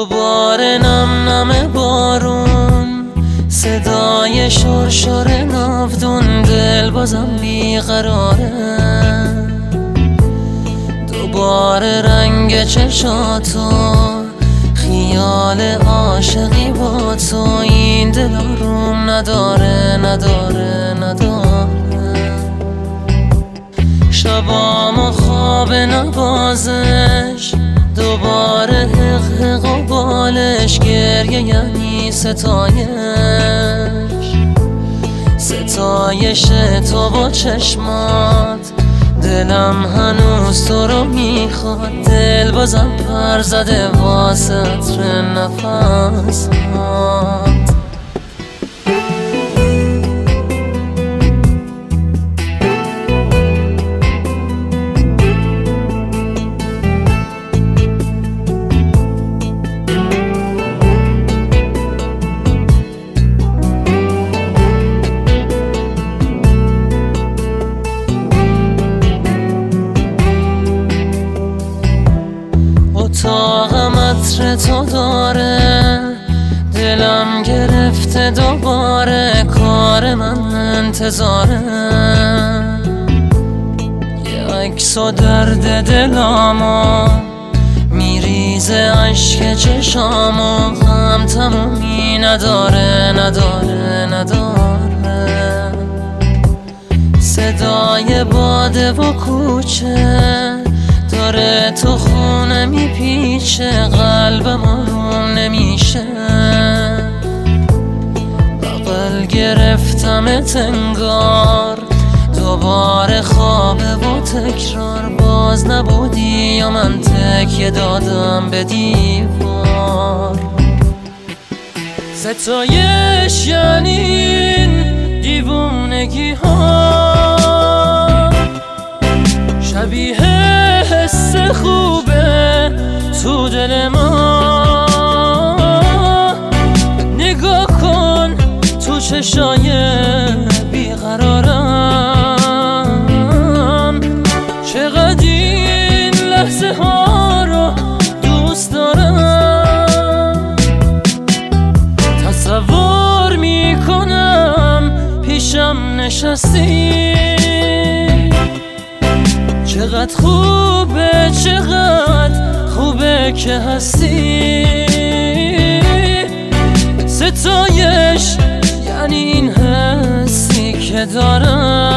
دوباره نم نم بارون، صدای شرشر ناودون، دل بازم بیقراره. دوباره رنگ چشاتو، خیال عاشقی با تو، این دل آروم نداره نداره نداره. شبامو خواب نوازش، دوباره حق و بالش، گریه یعنی ستایش تو با چشمات. دلم هنوز تو رو میخواد، دل بازم پر زده واسه عطر نفسات. اتاقم عطر تو داره، دلم گرفته دوباره، کار من انتظاره. یه عکس و درد دلامو میریزه اشک چشامو، هم تمومی نداره نداره نداره. صدای باده و کوچه داره تو خونه میپیچه، قلبم آروم نمیشه. بغل گرفتمت انگار، دوباره خوابه و تکرار. باز نبودی یا من تکیه دادم به دیوار. ستایش یعنی این دیوونگی ها، شبیه حس خوبه تو دل ما. نگاه کن تو چشای بیقرارم، چقدر این لحظه ها رو دوست دارم. تصور میکنم پیشم نشستی، چقدر خوبه چقدر خوبه که هستی. ستایش یعنی این حسی که دارم.